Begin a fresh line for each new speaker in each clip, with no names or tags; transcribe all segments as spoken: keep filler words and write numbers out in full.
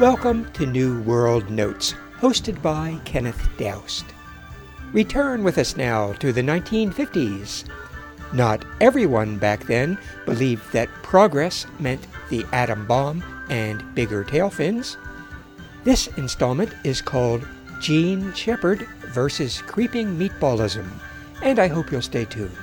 Welcome to New World Notes, hosted by Kenneth Doust. Return with us now to the nineteen fifties. Not everyone back then believed that progress meant the atom bomb and bigger tail fins. This installment is called Jean Shepherd versus Creeping Meatballism, and I hope you'll stay tuned.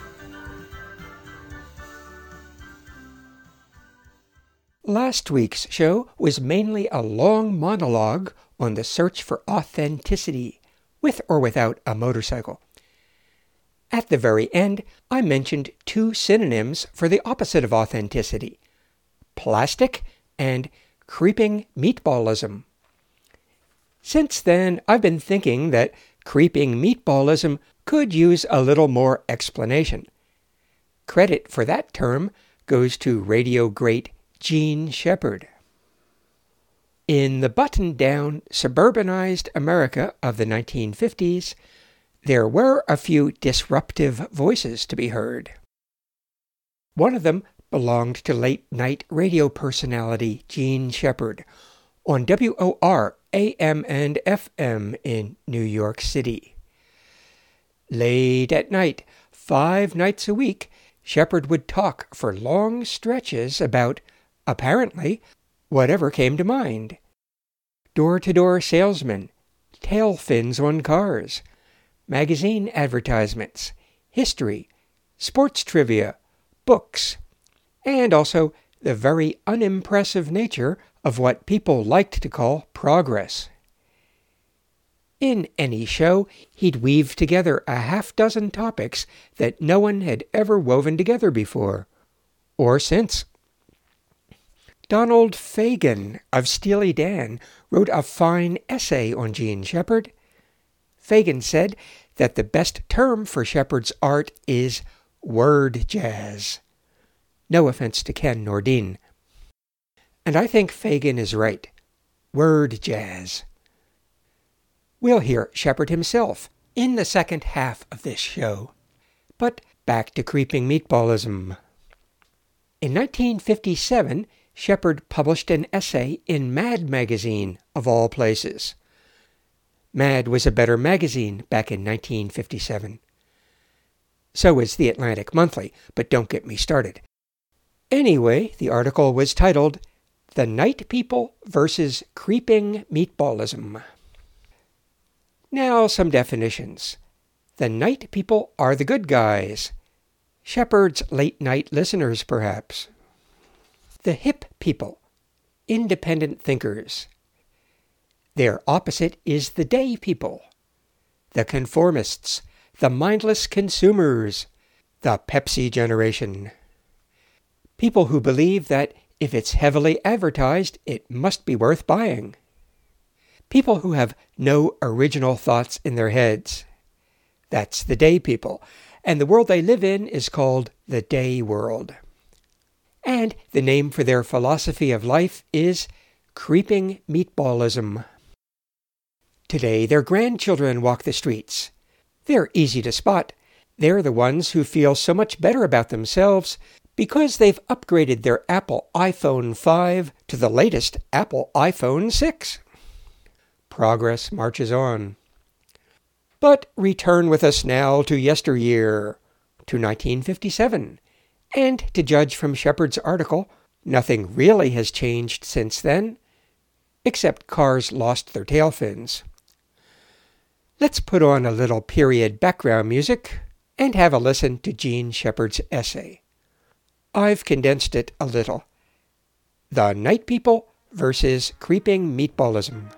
Last week's show was mainly a long monologue on the search for authenticity, with or without a motorcycle. At the very end, I mentioned two synonyms for the opposite of authenticity: plastic and creeping meatballism. Since then, I've been thinking that creeping meatballism could use a little more explanation. Credit for that term goes to radio great Jean Shepherd. In the buttoned-down, suburbanized America of the nineteen fifties, there were a few disruptive voices to be heard. One of them belonged to late-night radio personality Jean Shepherd on W O R A M and F M in New York City. Late at night, five nights a week, Shepherd would talk for long stretches about, apparently, whatever came to mind. Door-to-door salesmen, tail fins on cars, magazine advertisements, history, sports trivia, books, and also the very unimpressive nature of what people liked to call progress. In any show, he'd weave together a half-dozen topics that no one had ever woven together before, or since. Donald Fagen of Steely Dan wrote a fine essay on Jean Shepherd. Fagen said that the best term for Shepherd's art is word jazz. No offense to Ken Nordin. And I think Fagen is right. Word jazz. We'll hear Shepherd himself in the second half of this show. But back to creeping meatballism. In nineteen fifty-seven, Shepherd published an essay in Mad magazine, of all places. Mad was a better magazine back in nineteen fifty-seven. So was the Atlantic Monthly, but don't get me started. Anyway, the article was titled, The Night People versus Creeping Meatballism. Now some definitions. The night people are the good guys. Shepherd's late-night listeners, perhaps. The hip people, independent thinkers. Their opposite is the day people, the conformists, the mindless consumers, the Pepsi generation. People who believe that if it's heavily advertised, it must be worth buying. People who have no original thoughts in their heads. That's the day people, and the world they live in is called the day world. And the name for their philosophy of life is creeping meatballism. Today, their grandchildren walk the streets. They're easy to spot. They're the ones who feel so much better about themselves because they've upgraded their Apple iPhone five to the latest Apple iPhone six. Progress marches on. But return with us now to yesteryear, to nineteen fifty-seven. And to judge from Shepherd's article, nothing really has changed since then, except cars lost their tail fins. Let's put on a little period background music and have a listen to Jean Shepherd's essay. I've condensed it a little. The Night People versus Creeping Meatballism.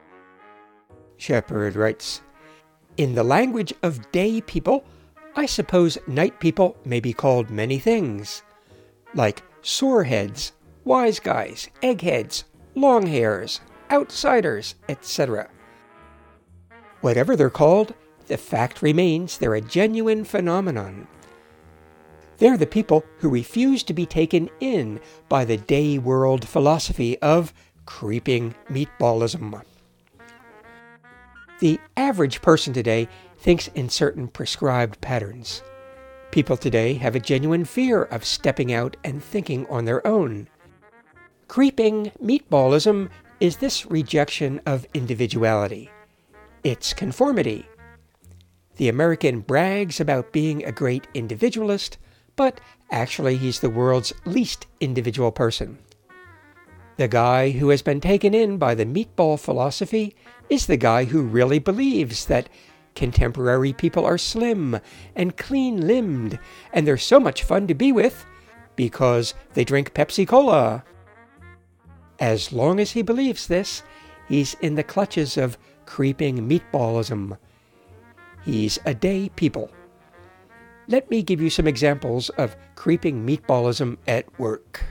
Shepherd writes, In the language of day people, I suppose night people may be called many things, like soreheads, wise guys, eggheads, long hairs, outsiders, et cetera. Whatever they're called, the fact remains they're a genuine phenomenon. They're the people who refuse to be taken in by the day world philosophy of creeping meatballism. The average person today thinks in certain prescribed patterns. People today have a genuine fear of stepping out and thinking on their own. Creeping meatballism is this rejection of individuality. It's conformity. The American brags about being a great individualist, but actually he's the world's least individual person. The guy who has been taken in by the meatball philosophy is the guy who really believes that contemporary people are slim and clean-limbed, and they're so much fun to be with because they drink Pepsi-Cola. As long as he believes this, he's in the clutches of creeping meatballism. He's a day people. Let me give you some examples of creeping meatballism at work.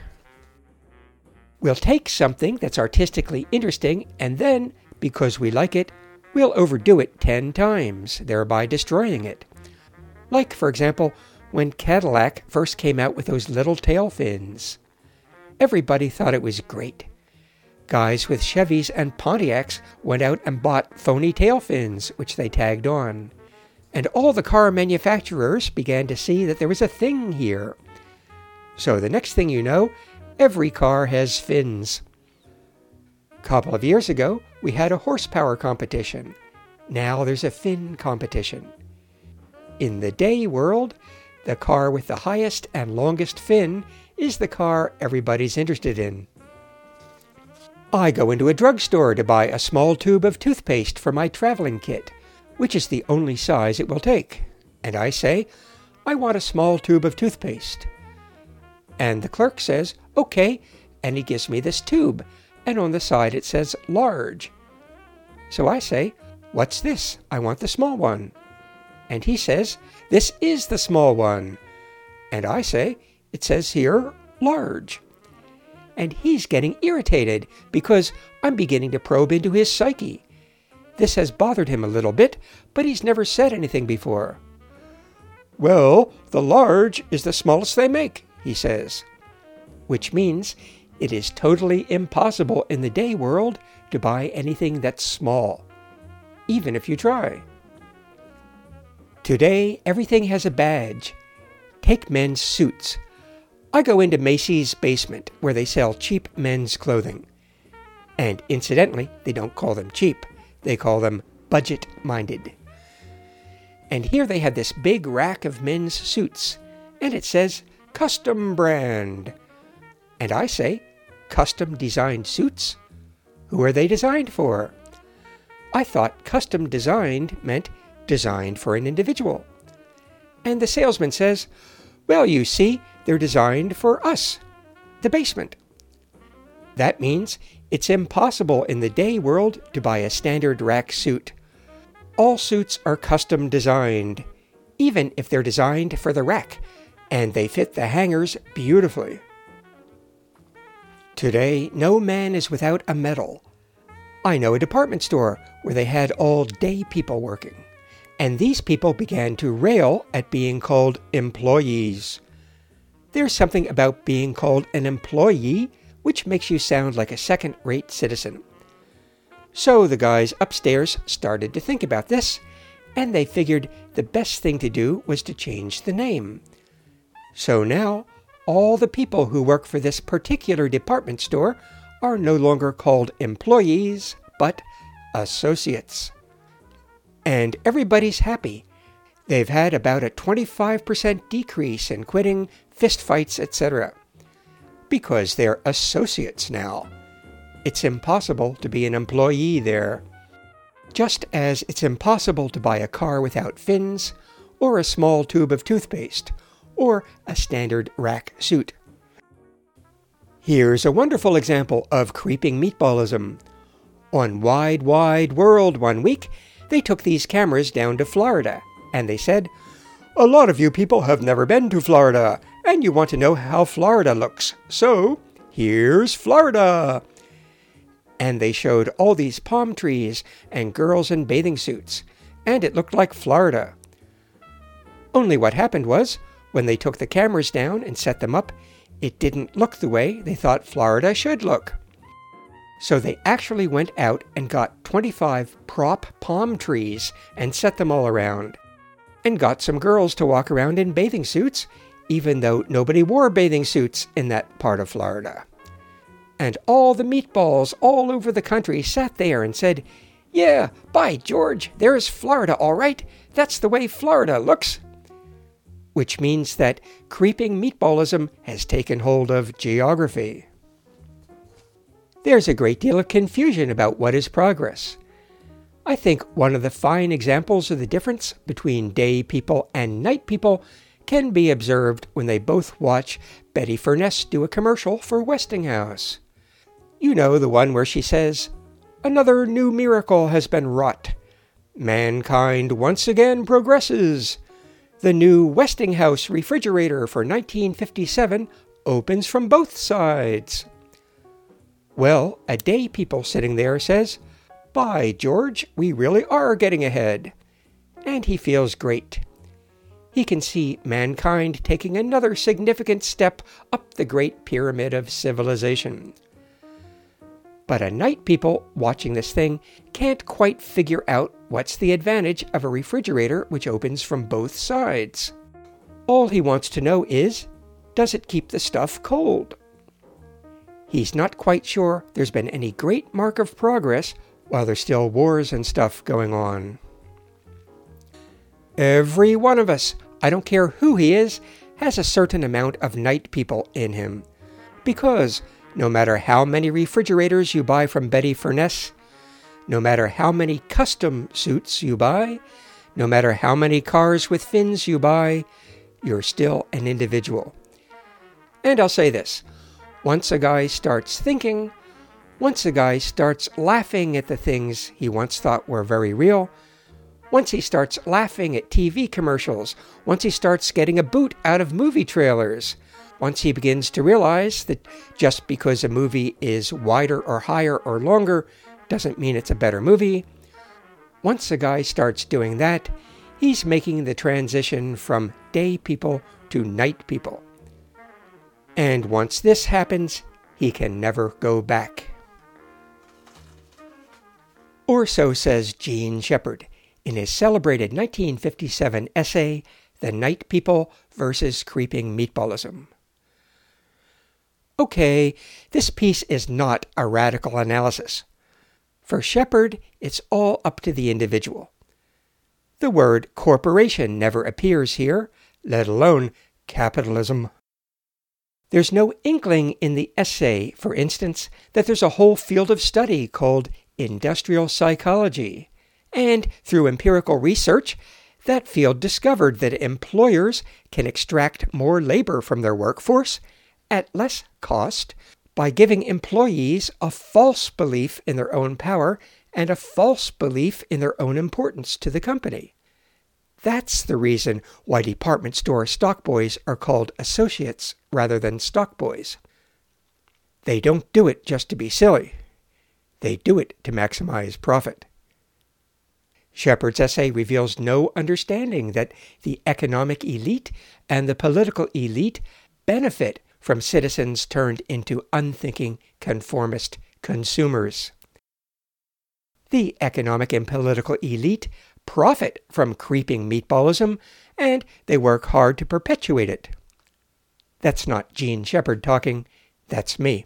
We'll take something that's artistically interesting, and then, because we like it, we'll overdo it ten times, thereby destroying it. Like, for example, when Cadillac first came out with those little tail fins. Everybody thought it was great. Guys with Chevys and Pontiacs went out and bought phony tail fins, which they tagged on. And all the car manufacturers began to see that there was a thing here. So the next thing you know, every car has fins. A couple of years ago, we had a horsepower competition. Now there's a fin competition. In the day world, the car with the highest and longest fin is the car everybody's interested in. I go into a drugstore to buy a small tube of toothpaste for my traveling kit, which is the only size it will take. And I say, I want a small tube of toothpaste. And the clerk says, okay, and he gives me this tube, and on the side it says large. So I say, what's this? I want the small one. And he says, this is the small one. And I say, it says here, large. And he's getting irritated because I'm beginning to probe into his psyche. This has bothered him a little bit, but he's never said anything before. Well, the large is the smallest they make, he says. Which means it is totally impossible in the day world to buy anything that's small, even if you try. Today, everything has a badge. Take men's suits. I go into Macy's basement where they sell cheap men's clothing. And incidentally, they don't call them cheap. They call them budget-minded. And here they have this big rack of men's suits, and it says custom brand. And I say, custom designed suits? Who are they designed for? I thought custom designed meant designed for an individual. And the salesman says, well, you see, they're designed for us, the basement. That means it's impossible in the day world to buy a standard rack suit. All suits are custom designed, even if they're designed for the rack, and they fit the hangers beautifully. Today, no man is without a medal. I know a department store where they had all day people working, and these people began to rail at being called employees. There's something about being called an employee which makes you sound like a second-rate citizen. So the guys upstairs started to think about this, and they figured the best thing to do was to change the name. So now, all the people who work for this particular department store are no longer called employees, but associates. And everybody's happy. They've had about a twenty-five percent decrease in quitting, fistfights, et cetera. Because they're associates now. It's impossible to be an employee there. Just as it's impossible to buy a car without fins, or a small tube of toothpaste, or a standard rack suit. Here's a wonderful example of creeping meatballism. On Wide Wide World one week, they took these cameras down to Florida, and they said, a lot of you people have never been to Florida, and you want to know how Florida looks. So, here's Florida! And they showed all these palm trees and girls in bathing suits, and it looked like Florida. Only what happened was, when they took the cameras down and set them up, it didn't look the way they thought Florida should look. So they actually went out and got twenty-five prop palm trees and set them all around, and got some girls to walk around in bathing suits, even though nobody wore bathing suits in that part of Florida. and all the meatballs all over the country sat there and said, "Yeah, by George, there's Florida all right. That's the way Florida looks." Which means that creeping meatballism has taken hold of geography. There's a great deal of confusion about what is progress. I think one of the fine examples of the difference between day people and night people can be observed when they both watch Betty Furness do a commercial for Westinghouse. You know, the one where she says, "Another new miracle has been wrought. Mankind once again progresses. The new Westinghouse refrigerator for nineteen fifty-seven opens from both sides." Well, a day people sitting there says, "By George, we really are getting ahead." And he feels great. He can see mankind taking another significant step up the great pyramid of civilization. But a night people watching this thing can't quite figure out what's the advantage of a refrigerator which opens from both sides. All he wants to know is, does it keep the stuff cold? He's not quite sure there's been any great mark of progress while there's still wars and stuff going on. Every one of us, I don't care who he is, has a certain amount of night people in him. Because no matter how many refrigerators you buy from Betty Furness, no matter how many custom suits you buy, no matter how many cars with fins you buy, you're still an individual. And I'll say this, once a guy starts thinking, once a guy starts laughing at the things he once thought were very real, once he starts laughing at T V commercials, once he starts getting a boot out of movie trailers, once he begins to realize that just because a movie is wider or higher or longer doesn't mean it's a better movie, once a guy starts doing that, he's making the transition from day people to night people. And once this happens, he can never go back. Or so says Jean Shepherd in his celebrated nineteen fifty-seven essay, The Night People versus Creeping Meatballism. Okay, this piece is not a radical analysis. For Shepherd, it's all up to the individual. The word corporation never appears here, let alone capitalism. There's no inkling in the essay, for instance, that there's a whole field of study called industrial psychology, and through empirical research, that field discovered that employers can extract more labor from their workforce at less cost by giving employees a false belief in their own power and a false belief in their own importance to the company. That's the reason why department store stockboys are called associates rather than stockboys. They don't do it just to be silly. They do it to maximize profit. Shepherd's essay reveals no understanding that the economic elite and the political elite benefit from citizens turned into unthinking, conformist consumers. The economic and political elite profit from creeping meatballism, and they work hard to perpetuate it. That's not Jean Shepherd talking, that's me.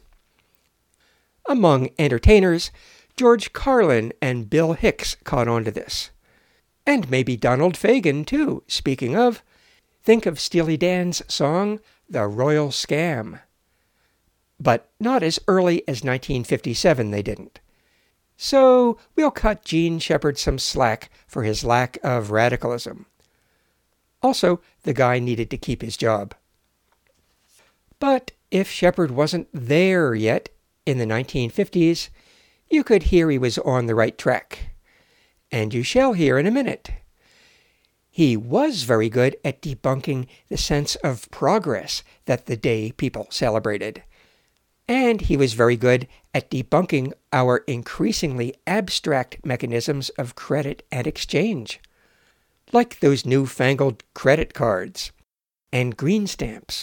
Among entertainers, George Carlin and Bill Hicks caught on to this. And maybe Donald Fagen, too, speaking of. Think of Steely Dan's song, The Royal Scam. But not as early as nineteen fifty-seven they didn't. So we'll cut Jean Shepherd some slack for his lack of radicalism. Also, the guy needed to keep his job. But if Shepherd wasn't there yet in the nineteen fifties, you could hear he was on the right track. And you shall hear in a minute. He was very good at debunking the sense of progress that the day people celebrated. And he was very good at debunking our increasingly abstract mechanisms of credit and exchange, like those newfangled credit cards and green stamps.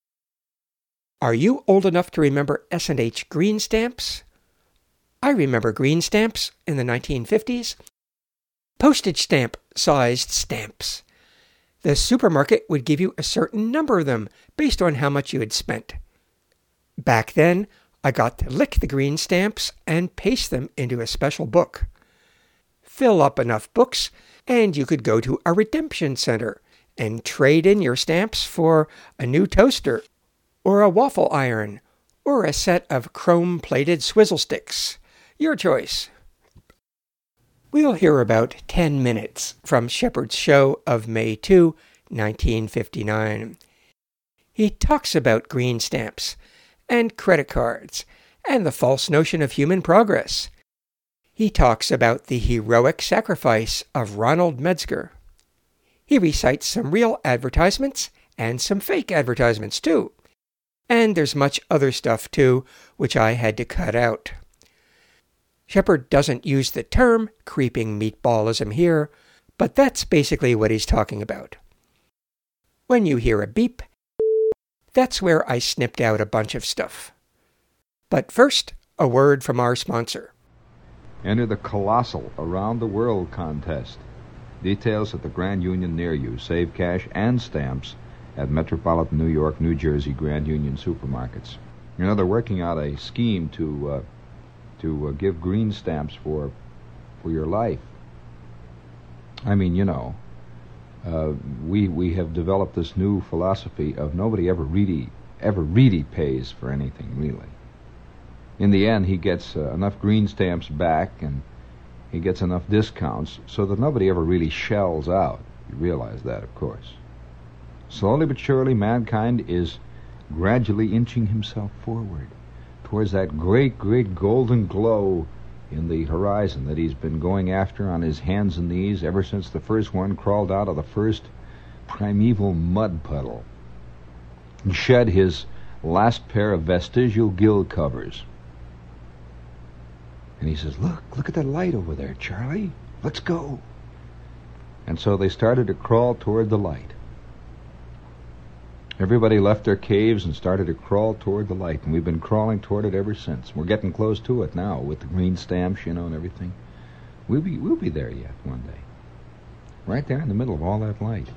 Are you old enough to remember S and H green stamps? I remember green stamps in the nineteen fifties. Postage stamp-sized stamps. The supermarket would give you a certain number of them based on how much you had spent. Back then, I got to lick the green stamps and paste them into a special book. Fill up enough books, and you could go to a redemption center and trade in your stamps for a new toaster, or a waffle iron, or a set of chrome-plated swizzle sticks. Your choice. We'll hear about ten minutes from Shepard's show of May second, nineteen fifty-nine. He talks about green stamps and credit cards and the false notion of human progress. He talks about the heroic sacrifice of Ronald Metzger. He recites some real advertisements and some fake advertisements too. And there's much other stuff too, which I had to cut out. Shepard doesn't use the term creeping meatballism here, but that's basically what he's talking about. When you hear a beep, that's where I snipped out a bunch of stuff. But first, a word from our sponsor.
Enter the colossal Around the World contest. Details at the Grand Union near you. Save cash and stamps at Metropolitan New York, New Jersey Grand Union supermarkets. You know, they're working out a scheme to uh, to uh, give green stamps for for your life. I mean, you know, uh, we we have developed this new philosophy of nobody ever really ever really pays for anything, really. In the end, he gets uh, enough green stamps back, and he gets enough discounts so that nobody ever really shells out. You realize that, of course. Slowly but surely, mankind is gradually inching himself forward towards that great, great golden glow in the horizon that he's been going after on his hands and knees ever since the first one crawled out of the first primeval mud puddle and shed his last pair of vestigial gill covers. And he says, look, look at that light over there, Charlie. Let's go. And so they started to crawl toward the light. Everybody left their caves and started to crawl toward the light, and we've been crawling toward it ever since. We're getting close to it now with the green stamps, you know, and everything. We'll be, we'll be there yet one day. Right there in the middle of all that light.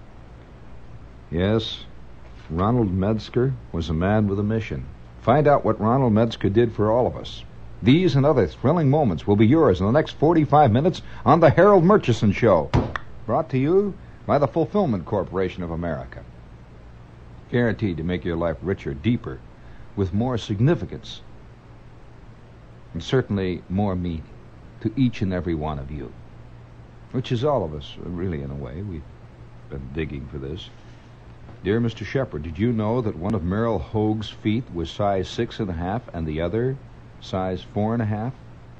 Yes, Ronald Metzger was a man with a mission. Find out what Ronald Metzger did for all of us. These and other thrilling moments will be yours in the next forty-five minutes on The Harold Murchison Show. Brought to you by the Fulfillment Corporation of America. Guaranteed to make your life richer, deeper, with more significance, and certainly more meaning to each and every one of you, which is all of us, really, in a way. We've been digging for this. Dear Mister Shepard, did you know that one of Merrill Hoag's feet was size six and a half and the other size four and a half?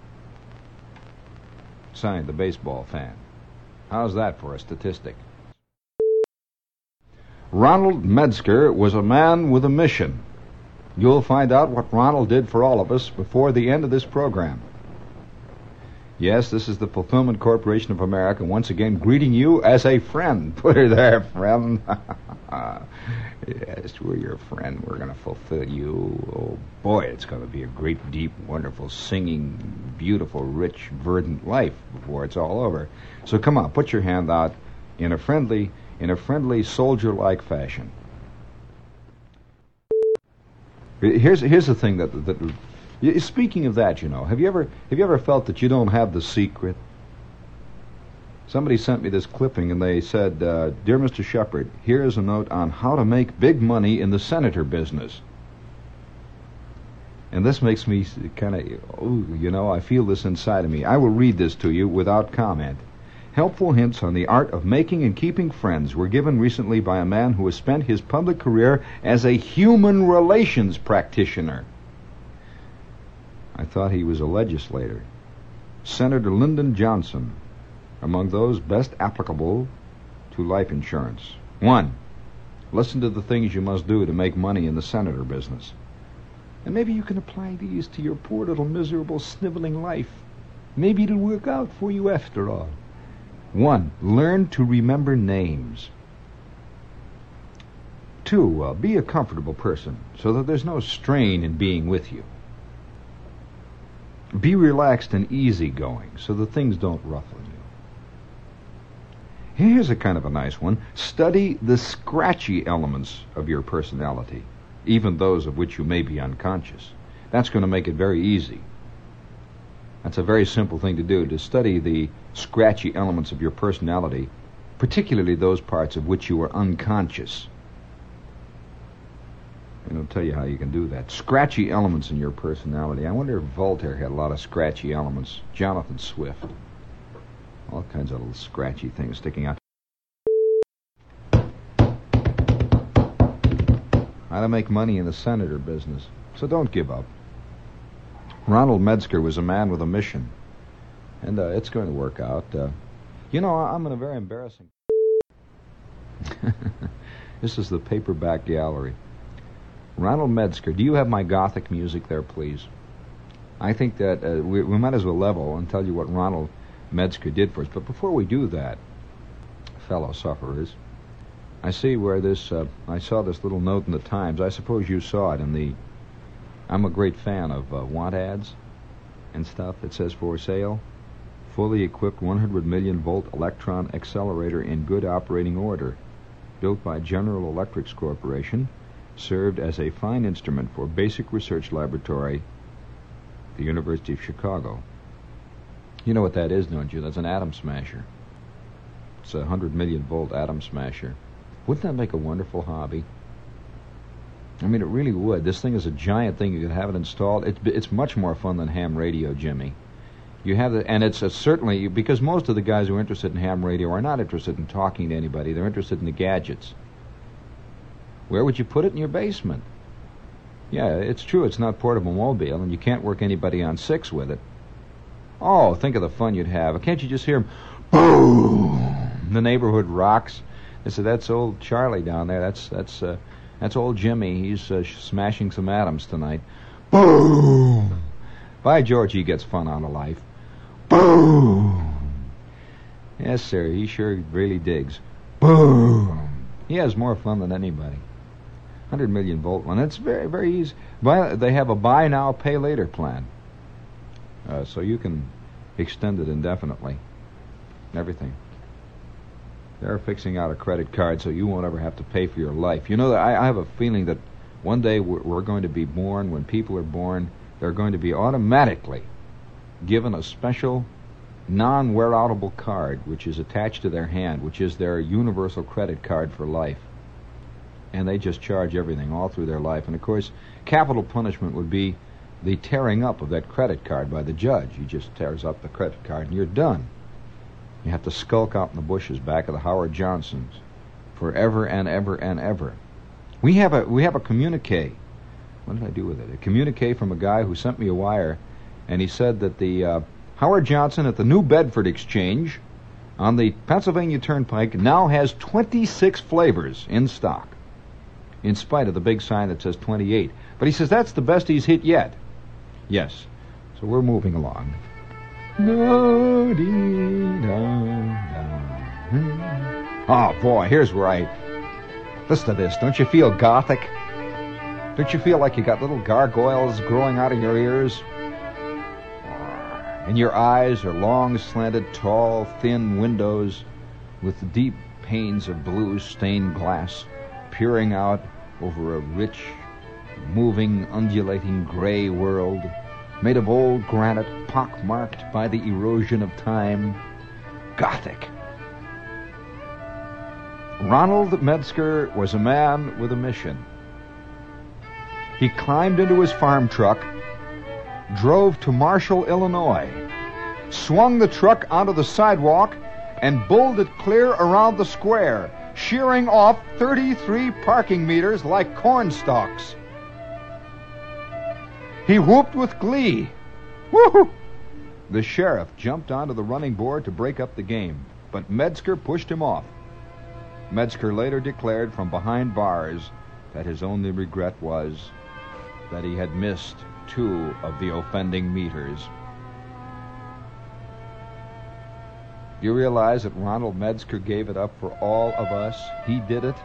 Signed, the baseball fan. How's that for a statistic? Ronald Metzger was a man with a mission. You'll find out what Ronald did for all of us before the end of this program. Yes, this is the Fulfillment Corporation of America, once again greeting you as a friend. Put her there, friend. Yes, we're your friend. We're going to fulfill you. Oh, boy, it's going to be a great, deep, wonderful, singing, beautiful, rich, verdant life before it's all over. So come on, put your hand out in a friendly, in a friendly, soldier-like fashion. Here's here's the thing that that. Speaking of that, you know, have you ever have you ever felt that you don't have the secret? Somebody sent me this clipping, and they said, uh, "Dear Mister Shepard, here is a note on how to make big money in the senator business." And this makes me kind of, oh, you know, I feel this inside of me. I will read this to you without comment. Helpful hints on the art of making and keeping friends were given recently by a man who has spent his public career as a human relations practitioner. I thought he was a legislator. Senator Lyndon Johnson, among those best applicable to life insurance. One, listen to the things you must do to make money in the senator business. And maybe you can apply these to your poor little miserable sniveling life. Maybe it'll work out for you after all. One, learn to remember names. Two, uh, be a comfortable person so that there's no strain in being with you. Be relaxed and easygoing so that things don't ruffle you. Here's a kind of a nice one. Study the scratchy elements of your personality, even those of which you may be unconscious. That's going to make it very easy. That's a very simple thing to do, to study the scratchy elements of your personality, particularly those parts of which you are unconscious. And I'll tell you how you can do that. Scratchy elements in your personality. I wonder if Voltaire had a lot of scratchy elements. Jonathan Swift. All kinds of little scratchy things sticking out. How to make money in the senator business. So don't give up. Ronald Metzger was a man with a mission. And uh, it's going to work out. Uh, you know, I'm in a very embarrassing... This is the Paperback Gallery. Ronald Metzger. Do you have my Gothic music there, please? I think that uh, we, we might as well level and tell you what Ronald Metzger did for us. But before we do that, fellow sufferers, I see where this, uh, I saw this little note in the Times. I suppose you saw it in the, I'm a great fan of uh, want ads and stuff. It says for sale, fully equipped one hundred million volt electron accelerator in good operating order, built by General Electric Corporation, served as a fine instrument for basic research laboratory, the University of Chicago. You know what that is, don't you? That's an atom smasher. It's a one hundred million volt atom smasher. Wouldn't that make a wonderful hobby? I mean, it really would. This thing is a giant thing. You could have it installed. It's, it's much more fun than ham radio, Jimmy. You have the, and it's a certainly, because most of the guys who are interested in ham radio are not interested in talking to anybody. They're interested in the gadgets. Where would you put it? In your basement? Yeah, it's true. It's not portable mobile, and you can't work anybody on six with it. Oh, think of the fun you'd have. Can't you just hear him? Boom! The neighborhood rocks. They said, that's old Charlie down there. That's that's uh, that's old Jimmy. He's uh, smashing some atoms tonight. Boom! By George, he gets fun out of life. Boom! Yes, sir. He sure really digs. Boom! He has more fun than anybody. one hundred million volt one. It's very, very easy. Buy, they have a buy now, pay later plan. Uh, so you can extend it indefinitely. Everything. They're fixing out a credit card so you won't ever have to pay for your life. You know, I, I have a feeling that one day we're, we're going to be born, when people are born, they're going to be automatically given a special non-wear-outable card which is attached to their hand, which is their universal credit card for life. And they just charge everything all through their life. And, of course, capital punishment would be the tearing up of that credit card by the judge. He just tears up the credit card and you're done. You have to skulk out in the bushes back of the Howard Johnsons forever and ever and ever. We have a we have a communique. What did I do with it? A communique from a guy who sent me a wire, and he said that the uh, Howard Johnson at the New Bedford Exchange on the Pennsylvania Turnpike now has twenty-six flavors in stock, in spite of the big sign that says twenty-eight. But he says that's the best he's hit yet. Yes. So we're moving along. Oh, boy, here's where I... Listen to this. Don't you feel gothic? Don't you feel like you got little gargoyles growing out of your ears? And your eyes are long, slanted, tall, thin windows with deep panes of blue stained glass peering out over a rich, moving, undulating gray world made of old granite, pock-marked by the erosion of time. Gothic. Ronald Metzger was a man with a mission. He climbed into his farm truck, drove to Marshall, Illinois, swung the truck onto the sidewalk, and bulled it clear around the square, shearing off thirty-three parking meters like corn stalks. He whooped with glee. Woo-hoo! The sheriff jumped onto the running board to break up the game, but Metzger pushed him off. Metzger later declared from behind bars that his only regret was that he had missed two of the offending meters. Do you realize that Ronald Metzger gave it up for all of us? He did it.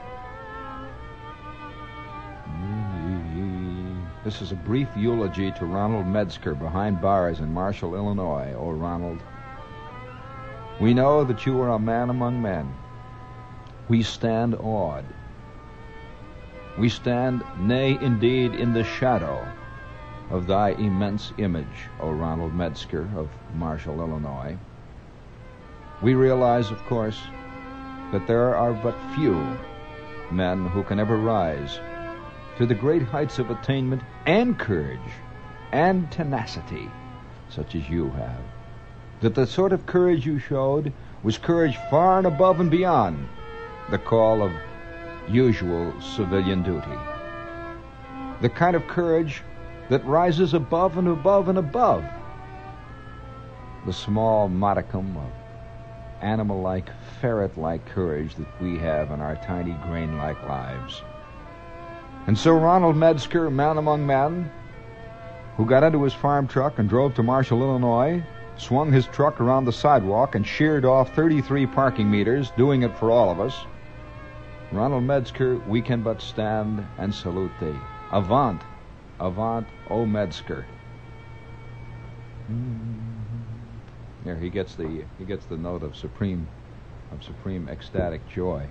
This is a brief eulogy to Ronald Metzger behind bars in Marshall, Illinois. Oh, Ronald, we know that you are a man among men. We stand awed. We stand, nay, indeed, in the shadow of thy immense image, O Ronald Metzger of Marshall, Illinois. We realize, of course, that there are but few men who can ever rise to the great heights of attainment and courage and tenacity such as you have. That the sort of courage you showed was courage far and above and beyond the call of usual civilian duty. The kind of courage that rises above and above and above the small modicum of animal-like, ferret-like courage that we have in our tiny grain-like lives. And so Ronald Metzger, man among men, who got into his farm truck and drove to Marshall, Illinois, swung his truck around the sidewalk and sheared off thirty-three parking meters, doing it for all of us. Ronald Metzger, we can but stand and salute thee. Avant, avant, O Metzger. There, he gets the he gets the note of supreme of supreme ecstatic joy.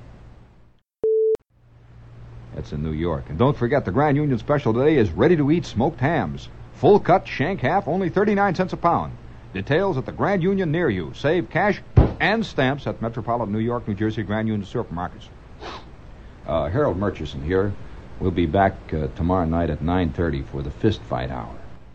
That's in New York. And don't forget, the Grand Union special today is ready-to-eat smoked hams. Full cut, shank half, only thirty-nine cents a pound. Details at the Grand Union near you. Save cash and stamps at Metropolitan New York, New Jersey Grand Union supermarkets. Uh, Harold Murchison here. We'll be back uh, tomorrow night at nine thirty for the Fist Fight Hour.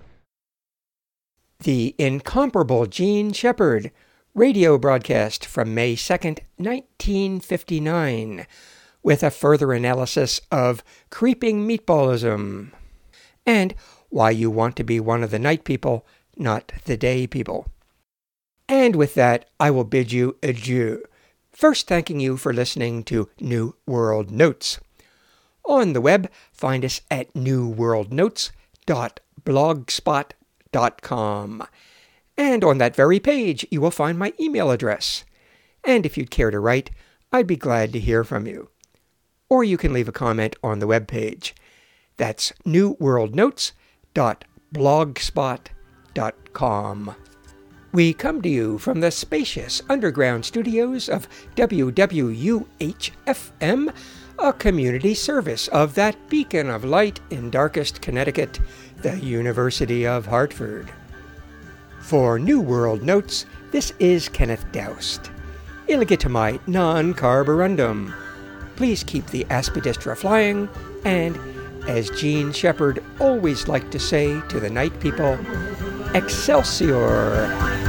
The Incomparable Jean Shepherd radio broadcast from May second, nineteen fifty-nine, with a further analysis of creeping meatballism and why you want to be one of the night people, not the day people. And with that, I will bid you adieu, first thanking you for listening to New World Notes. On the web, find us at new world notes dot blogspot dot com. And on that very page, you will find my email address. And if you'd care to write, I'd be glad to hear from you. Or you can leave a comment on the web page. That's new world notes dot blogspot dot com. We come to you from the spacious underground studios of W W U H F M, a community service of that beacon of light in darkest Connecticut, the University of Hartford. For New World Notes, this is Kenneth Doust. Illegitimate non-carborundum. Please keep the aspidistra flying, and, as Jean Shepherd always liked to say to the night people, Excelsior!